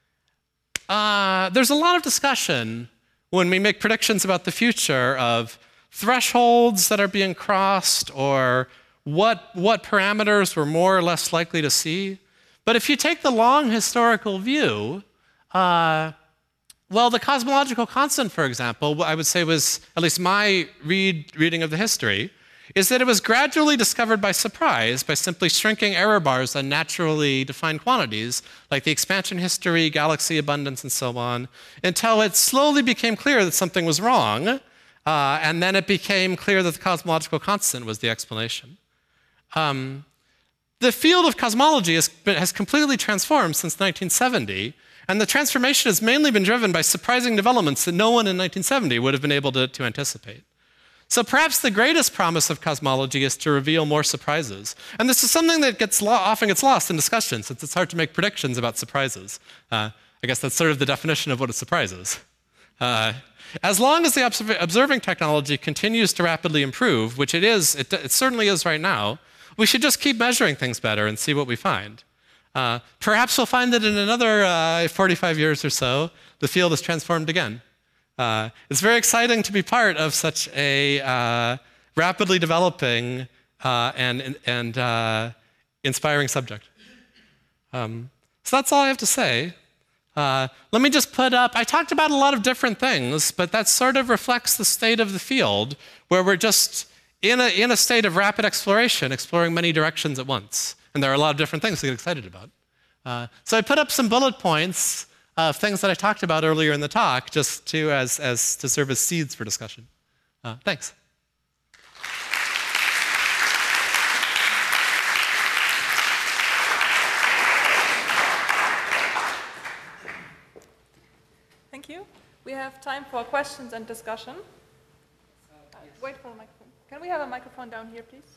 Uh, there's a lot of discussion when we make predictions about the future of thresholds that are being crossed or what, what parameters we're more or less likely to see. But if you take the long historical view, uh, well, the cosmological constant, for example, I would say was, at least my read, reading of the history, is that it was gradually discovered by surprise by simply shrinking error bars on naturally defined quantities, like the expansion history, galaxy abundance, and so on, until it slowly became clear that something was wrong, uh, and then it became clear that the cosmological constant was the explanation. Um, the field of cosmology has, has completely transformed since nineteen seventy, and the transformation has mainly been driven by surprising developments that no one in nineteen seventy would have been able to, to anticipate. So perhaps the greatest promise of cosmology is to reveal more surprises. And this is something that gets lo- often gets lost in discussion, since it's hard to make predictions about surprises. Uh, I guess that's sort of the definition of what a surprise is. Uh, as long as the observ- observing technology continues to rapidly improve, which it is, it, it certainly is right now, we should just keep measuring things better and see what we find. Uh, perhaps we'll find that in another uh, forty-five years or so, the field is transformed again. Uh, it's very exciting to be part of such a uh, rapidly developing uh, and, and uh, inspiring subject. Um, so that's all I have to say. Uh, let me just put up, I talked about a lot of different things, but that sort of reflects the state of the field, where we're just in a, in a state of rapid exploration, exploring many directions at once. And there are a lot of different things to get excited about. Uh, so I put up some bullet points of things that I talked about earlier in the talk, just to, as, as, to serve as seeds for discussion. Uh, thanks. Thank you. We have time for questions and discussion. Uh, wait for a microphone. Can we have a microphone down here, please?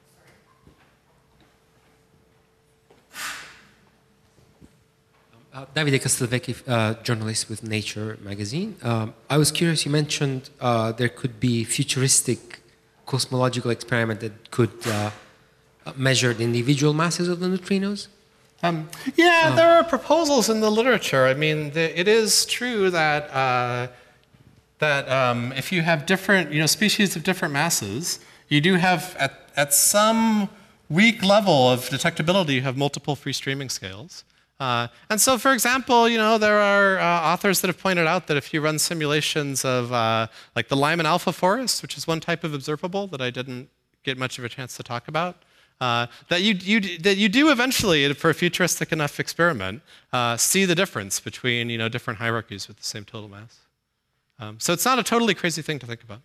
Uh, Davide Castelvecchi, uh, journalist with Nature magazine. Um, I was curious, you mentioned uh, there could be futuristic cosmological experiment that could uh, measure the individual masses of the neutrinos? Um, yeah, Oh. there are proposals in the literature. I mean, the, it is true that uh, that um, if you have different, you know, species of different masses, you do have at at some weak level of detectability, you have multiple free streaming scales. Uh, and so, for example, you know, there are uh, authors that have pointed out that if you run simulations of uh, like the Lyman alpha forest, which is one type of observable that I didn't get much of a chance to talk about, uh, that you, you that you do eventually, for a futuristic enough experiment, uh, see the difference between, you know, different hierarchies with the same total mass. Um, so it's not a totally crazy thing to think about.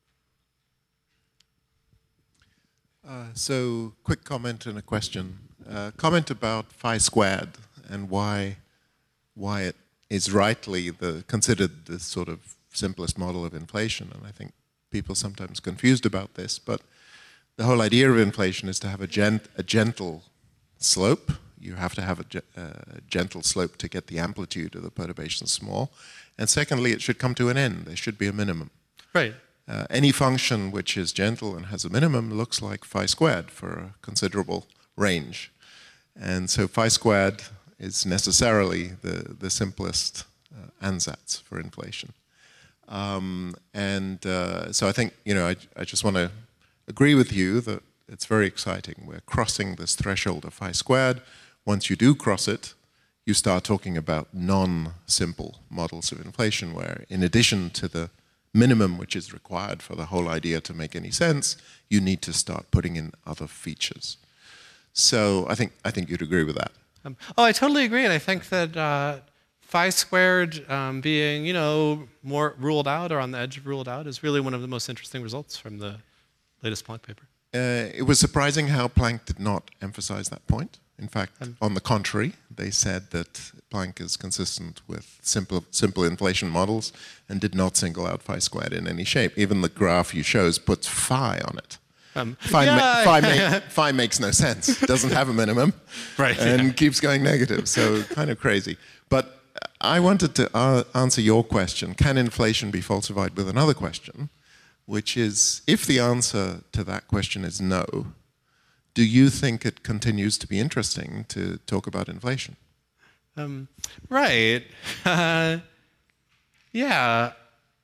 Uh, so, quick comment and a question. Uh, comment about phi squared and why why it is rightly the, considered the sort of simplest model of inflation. And I think people sometimes confused about this, but the whole idea of inflation is to have a, gent, a gentle slope. You have to have a, ge- a gentle slope to get the amplitude of the perturbation small. And secondly, it should come to an end. There should be a minimum. Right. Uh, any function which is gentle and has a minimum looks like phi squared for a considerable range. And so phi squared is necessarily the, the simplest uh, ansatz for inflation. Um, and uh, so I think, you know, I, I just want to agree with you that it's very exciting. We're crossing this threshold of phi squared. Once you do cross it, you start talking about non-simple models of inflation, where in addition to the minimum which is required for the whole idea to make any sense, you need to start putting in other features. So I think I think you'd agree with that. Um, oh, I totally agree, and I think that uh, phi squared um, being, you know, more ruled out or on the edge of ruled out is really one of the most interesting results from the latest Planck paper. Uh, it was surprising how Planck did not emphasize that point. In fact, Um, on the contrary, they said that Planck is consistent with simple, simple inflation models and did not single out phi squared in any shape. Even the graph you chose puts phi on it. Um, Phi, yeah, ma- phi, make, phi makes no sense. It doesn't have a minimum. Right, And yeah. keeps going negative. So kind of crazy. But I wanted to uh, answer your question. Can inflation be falsified with another question? Which is, if the answer to that question is no, do you think it continues to be interesting to talk about inflation? Um, right. Uh, yeah.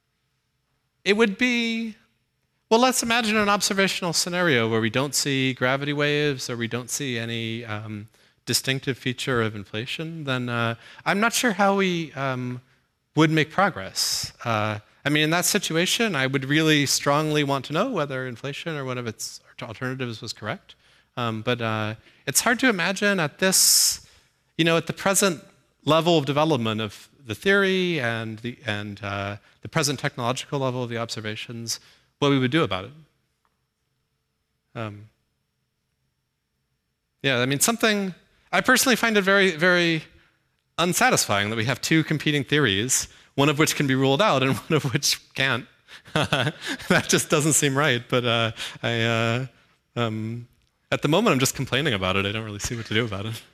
It would be, well, let's imagine an observational scenario where we don't see gravity waves or we don't see any um, distinctive feature of inflation. Then uh, I'm not sure how we um, would make progress. Uh, I mean, in that situation, I would really strongly want to know whether inflation or one of its alternatives was correct. Um, but uh, it's hard to imagine at this, you know, at the present level of development of the theory and the and uh, the present technological level of the observations, what we would do about it. Um, Yeah, I mean, something, I personally find it very, very unsatisfying that we have two competing theories, one of which can be ruled out and one of which can't. That just doesn't seem right, but uh, I, uh, um, at the moment I'm just complaining about it. I don't really see what to do about it.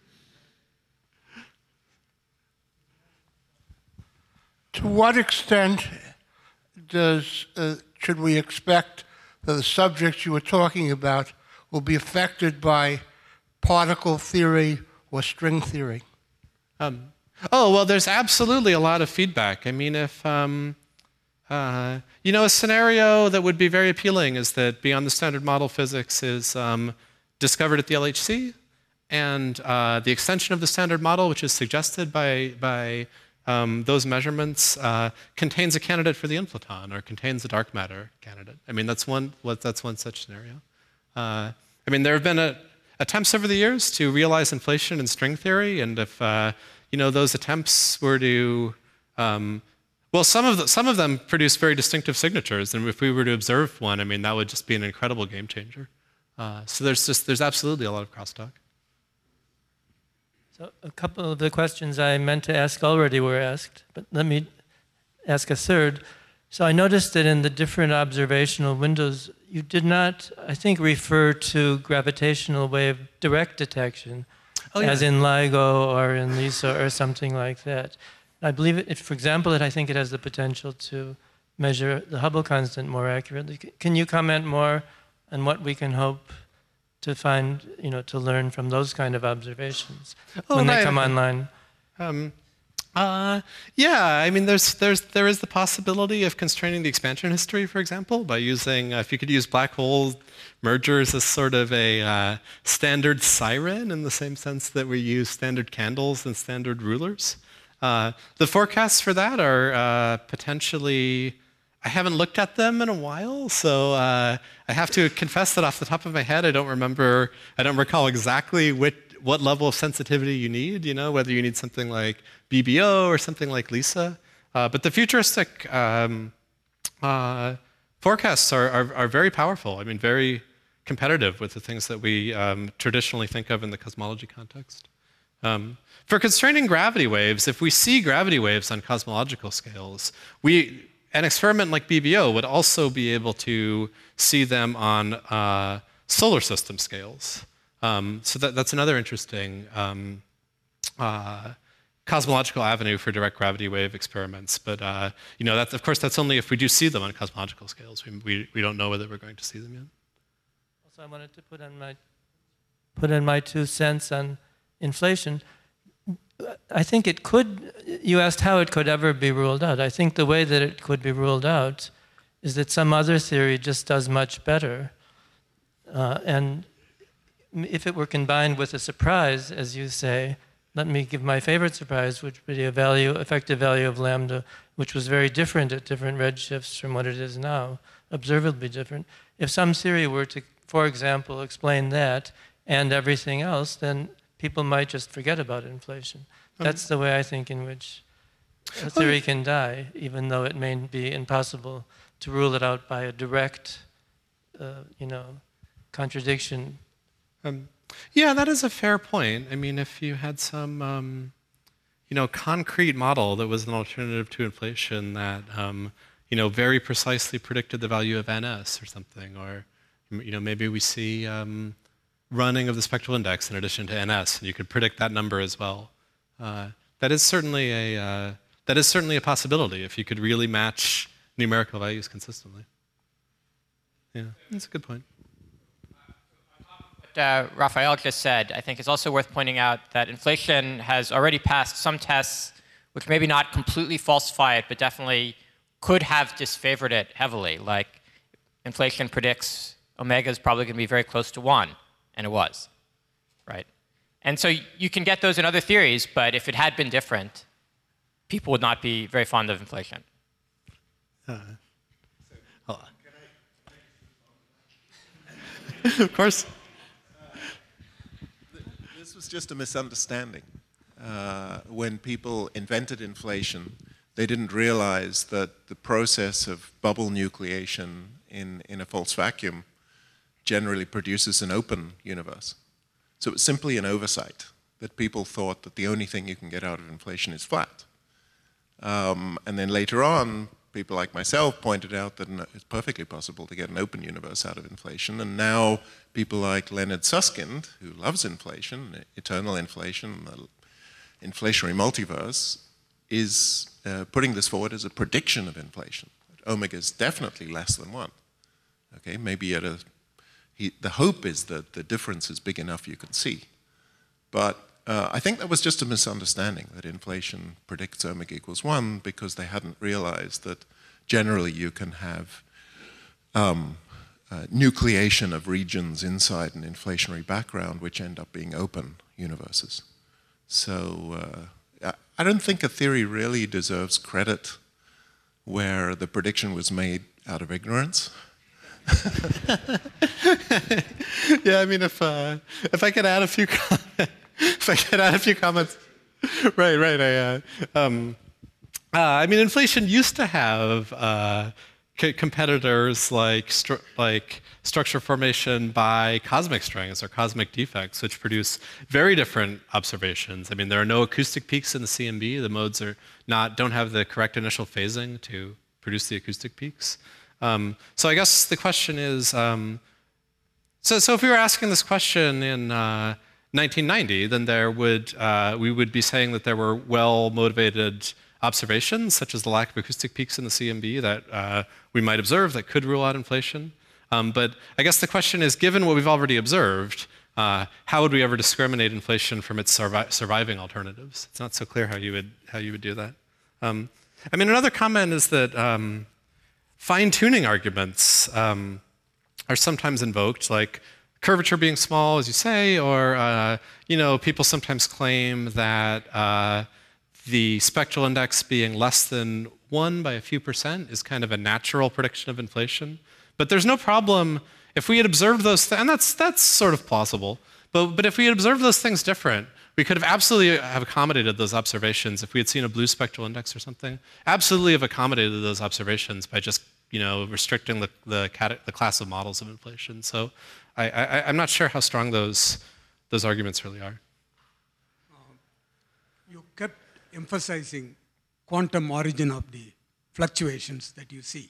To what extent does, uh, should we expect that the subjects you were talking about will be affected by particle theory or string theory? Um, oh, well, there's absolutely a lot of feedback. I mean, if, um, uh, you know, a scenario that would be very appealing is that beyond the standard model physics is um, discovered at the L H C, and uh, the extension of the standard model, which is suggested by, by um, those measurements, uh, contains a candidate for the inflaton, or contains a dark matter candidate. I mean, that's one, that's one such scenario. Uh, I mean, there have been a, attempts over the years to realize inflation in string theory, and if uh, you know, those attempts were to, um, well, some of, the, some of them produce very distinctive signatures, and if we were to observe one, I mean, that would just be an incredible game changer. Uh, so there's just, there's absolutely a lot of crosstalk. So a couple of the questions I meant to ask already were asked, but let me ask a third. So I noticed that in the different observational windows, you did not, I think, refer to gravitational wave direct detection, oh, yeah. as in LIGO or in LISA or something like that. I believe, it, for example, that I think it has the potential to measure the Hubble constant more accurately. Can you comment more on what we can hope to find, you know, to learn from those kind of observations oh, when they come online? Um, uh, yeah, I mean, there's, there's, there is the possibility of constraining the expansion history, for example, by using, uh, if you could use black hole mergers as sort of a uh, standard siren in the same sense that we use standard candles and standard rulers. Uh, the forecasts for that are uh, potentially, I haven't looked at them in a while, so uh, I have to confess that off the top of my head, I don't remember, I don't recall exactly which, what level of sensitivity you need, you know, whether you need something like B B O or something like LISA. Uh, but the futuristic um, uh, forecasts are, are, are very powerful. I mean, very competitive with the things that we um, traditionally think of in the cosmology context. Um, for constraining gravity waves, if we see gravity waves on cosmological scales, we, an experiment like B B O would also be able to see them on uh, solar system scales. Um, so that, that's another interesting um, uh, cosmological avenue for direct gravity wave experiments. But uh, you know, that's, of course, that's only if we do see them on cosmological scales. We, we, we don't know whether we're going to see them yet. Also, I wanted to put in my, put in my two cents on inflation. I think it could, you asked how it could ever be ruled out. I think the way that it could be ruled out is that some other theory just does much better. Uh, and if it were combined with a surprise, as you say, let me give my favorite surprise, which would be a value, effective value of lambda, which was very different at different redshifts from what it is now, observably different. If some theory were to, for example, explain that and everything else, then people might just forget about inflation. That's the way I think in which a theory can die, even though it may be impossible to rule it out by a direct, uh, you know, contradiction. Um, yeah, that is a fair point. I mean, if you had some, um, you know, concrete model that was an alternative to inflation that, um, you know, very precisely predicted the value of N S or something, or, you know, maybe we see um, running of the spectral index in addition to N S, and you could predict that number as well. Uh, that is certainly a uh, that is certainly a possibility if you could really match numerical values consistently. Yeah, that's a good point. What uh, Raphael just said, I think, is also worth pointing out that inflation has already passed some tests which maybe not completely falsify it, but definitely could have disfavored it heavily. Like inflation predicts omega is probably going to be very close to one. And it was, right? And so you can get those in other theories, but if it had been different, people would not be very fond of inflation. Uh, hold on. Of course. This was just a misunderstanding. Uh, when people invented inflation, they didn't realize that the process of bubble nucleation in, in a false vacuum generally produces an open universe. So it's simply an oversight that people thought that the only thing you can get out of inflation is flat. Um, and then later on, people like myself pointed out that it's perfectly possible to get an open universe out of inflation. And now people like Leonard Susskind, who loves inflation, eternal inflation, the inflationary multiverse, is uh, putting this forward as a prediction of inflation. Omega is definitely less than one. Okay, maybe at a, he, the hope is that the difference is big enough you can see. But uh, I think that was just a misunderstanding, that inflation predicts omega equals one, because they hadn't realized that generally you can have um, uh, nucleation of regions inside an inflationary background which end up being open universes. So uh, I don't think a theory really deserves credit where the prediction was made out of ignorance. Yeah, I mean, if uh, if I could add a few comments, if I could add a few comments, right, right. I, uh, um, uh, I mean, inflation used to have uh, c competitors like stru like structure formation by cosmic strings or cosmic defects, which produce very different observations. I mean, there are no acoustic peaks in the C M B. The modes are not don't have the correct initial phasing to produce the acoustic peaks. Um, so I guess the question is, um, so, so if we were asking this question in uh, nineteen ninety, then there would, uh, we would be saying that there were well-motivated observations, such as the lack of acoustic peaks in the C M B that uh, we might observe that could rule out inflation. Um, but I guess the question is, given what we've already observed, uh, how would we ever discriminate inflation from its survi surviving alternatives? It's not so clear how you would, how you would do that. Um, I mean, another comment is that um, fine-tuning arguments um, are sometimes invoked, like curvature being small, as you say, or uh, you know, people sometimes claim that uh, the spectral index being less than one by a few percent is kind of a natural prediction of inflation. But there's no problem if we had observed those things, and that's that's sort of plausible. But but if we had observed those things different, we could have absolutely have accommodated those observations if we had seen a blue spectral index or something. Absolutely have accommodated those observations by just, you know, restricting the the, cat the class of models of inflation. So I, I, I'm not sure how strong those those arguments really are. Um, you kept emphasizing quantum origin of the fluctuations that you see.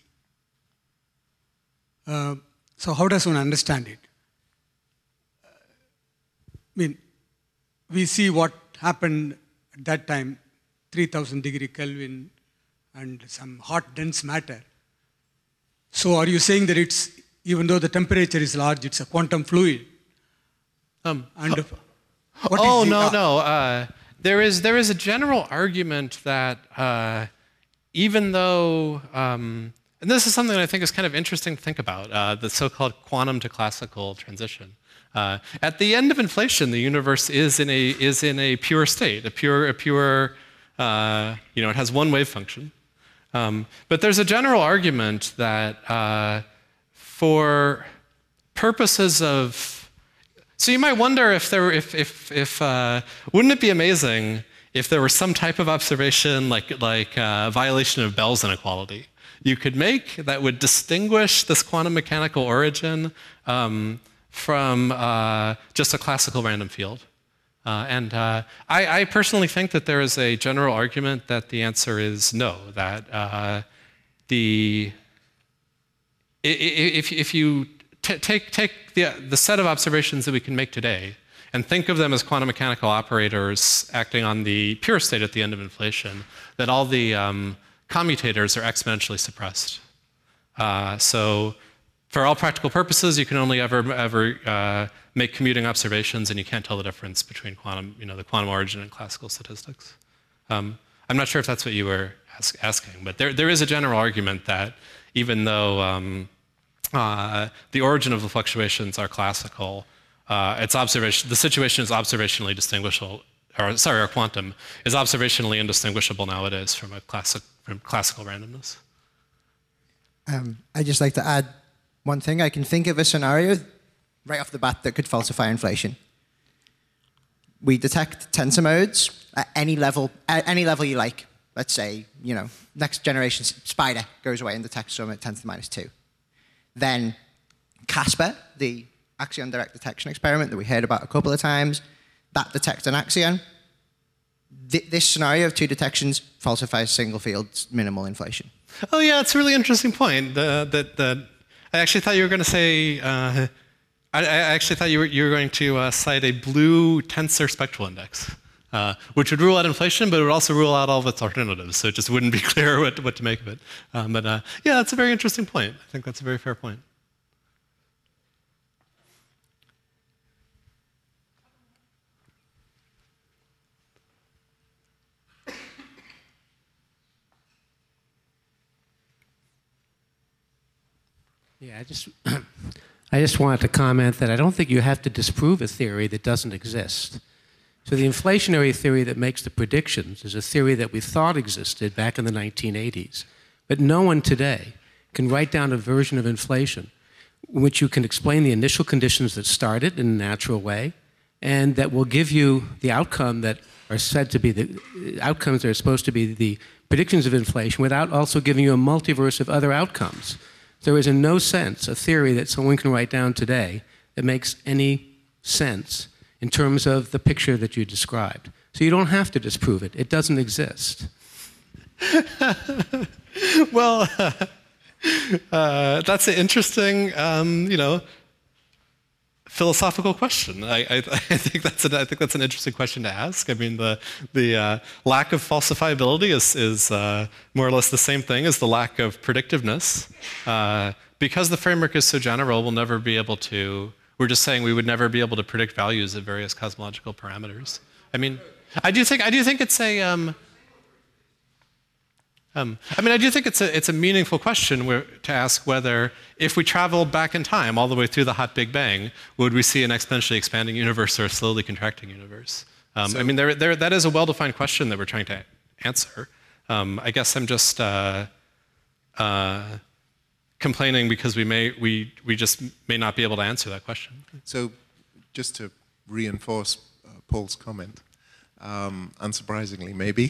Uh, so how does one understand it? Uh, I mean, we see what happened at that time, three thousand degree Kelvin and some hot dense matter. So are you saying that it's, even though the temperature is large, it's a quantum fluid? Um, and what oh, is the, no, uh, no. Uh, there is, there is a general argument that uh, even though, um, and this is something that I think is kind of interesting to think about, uh, the so-called quantum to classical transition. Uh, at the end of inflation, the universe is in a is in a pure state, a pure a pure, uh, you know, it has one wave function. Um, but there's a general argument that uh, for purposes of, so you might wonder if there if if if uh, wouldn't it be amazing if there were some type of observation like like uh, violation of Bell's inequality you could make that would distinguish this quantum mechanical origin um, from uh, just a classical random field. Uh, and uh, I, I personally think that there is a general argument that the answer is no, that uh, the, if, if you t take, take the, the set of observations that we can make today and think of them as quantum mechanical operators acting on the pure state at the end of inflation, that all the um, commutators are exponentially suppressed. Uh, so for all practical purposes, you can only ever, ever uh, make commuting observations, and you can't tell the difference between quantum, you know, the quantum origin and classical statistics. Um, I'm not sure if that's what you were ask, asking, but there, there is a general argument that even though um, uh, the origin of the fluctuations are classical, uh, it's observation, the situation is observationally distinguishable, or sorry, our quantum is observationally indistinguishable nowadays from a classic, from classical randomness. Um, I'd just like to add one thing. I can think of a scenario right off the bat that could falsify inflation. We detect tensor modes at any level, at any level you like. Let's say, you know, next generation spider goes away and detects some at ten to the minus two. Then Casper, the axion direct detection experiment that we heard about a couple of times. That detects an axion. Th this scenario of two detections falsifies single field minimal inflation. Oh yeah, it's a really interesting point. Uh, that that I actually thought you were going to say. Uh, I, I actually thought you were you were going to uh, cite a blue tensor spectral index, uh, which would rule out inflation, but it would also rule out all of its alternatives. So it just wouldn't be clear what what to make of it. Um, but uh, yeah, that's a very interesting point. I think that's a very fair point. Yeah, I just, I just wanted to comment that I don't think you have to disprove a theory that doesn't exist. So the inflationary theory that makes the predictions is a theory that we thought existed back in the nineteen eighties. But no one today can write down a version of inflation in which you can explain the initial conditions that started in a natural way and that will give you the outcome that are said to be the outcomes that are supposed to be the predictions of inflation without also giving you a multiverse of other outcomes. There is in no sense a theory that someone can write down today that makes any sense in terms of the picture that you described. So you don't have to disprove it. It doesn't exist. Well, uh, uh, that's an interesting, um, you know, philosophical question. I, I, I think that's an, I think that's an interesting question to ask. I mean, the the uh, lack of falsifiability is is uh, more or less the same thing as the lack of predictiveness. Uh, because the framework is so general, we'll never be able to. We're just saying we would never be able to predict values of various cosmological parameters. I mean, I do think I do think it's a. Um, Um, I mean, I do think it's a, it's a meaningful question where, to ask whether, if we traveled back in time all the way through the hot Big Bang, would we see an exponentially expanding universe or a slowly contracting universe? Um, so, I mean, there, there, that is a well-defined question that we're trying to answer. Um, I guess I'm just uh, uh, complaining because we may we we just may not be able to answer that question. So, just to reinforce uh, Paul's comment, um, unsurprisingly, maybe.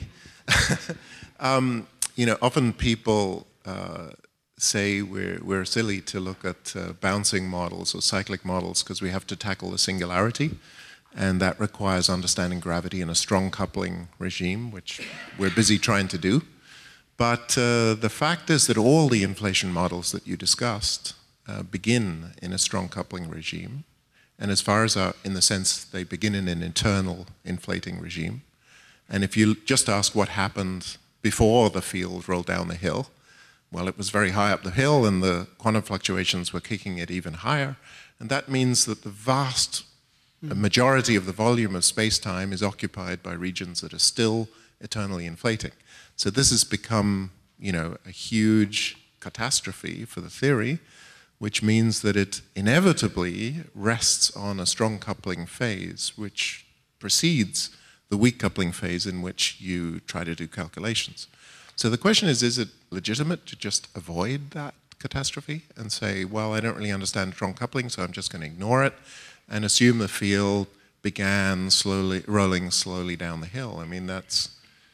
um, You know, often people uh, say we're, we're silly to look at uh, bouncing models or cyclic models because we have to tackle the singularity, and that requires understanding gravity in a strong coupling regime, which we're busy trying to do. But uh, the fact is that all the inflation models that you discussed uh, begin in a strong coupling regime, and as far as our, in the sense they begin in an internal inflating regime. And if you just ask what happened before the field rolled down the hill, well, it was very high up the hill and the quantum fluctuations were kicking it even higher. And that means that the vast majority of the volume of space-time is occupied by regions that are still eternally inflating. So this has become, you know, a huge catastrophe for the theory, which means that it inevitably rests on a strong coupling phase, which precedes the weak coupling phase in which you try to do calculations. So the question is, is it legitimate to just avoid that catastrophe and say, well, I don't really understand strong coupling, so I'm just going to ignore it and assume the field began slowly, rolling slowly down the hill? I mean, that's,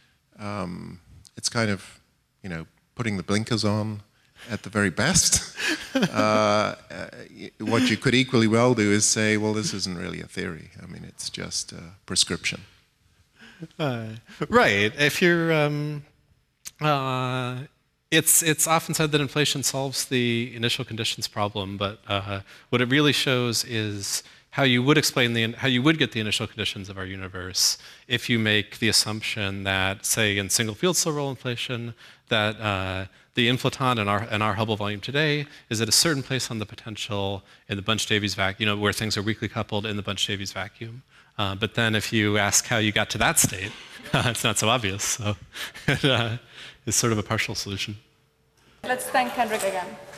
um, it's kind of, you know, putting the blinkers on at the very best. uh, what you could equally well do is say, well, this isn't really a theory. I mean, it's just a prescription. Uh, right. If you're, um, uh, it's it's often said that inflation solves the initial conditions problem, but uh, what it really shows is how you would explain the how you would get the initial conditions of our universe if you make the assumption that, say, in single field slow roll inflation, that uh, the inflaton in our in our Hubble volume today is at a certain place on the potential in the Bunch-Davies vacuum, you know, where things are weakly coupled in the Bunch-Davies vacuum. Uh, but then if you ask how you got to that state, uh, it's not so obvious. So it uh, is sort of a partial solution. Let's thank Kendrick again.